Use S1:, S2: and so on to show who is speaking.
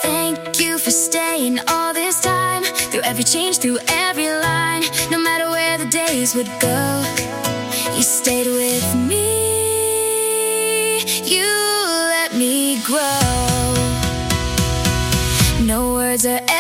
S1: Thank you for staying all this time, through every change, through every line. No matter where the days would go, you stayed with me. You let me grow. No words are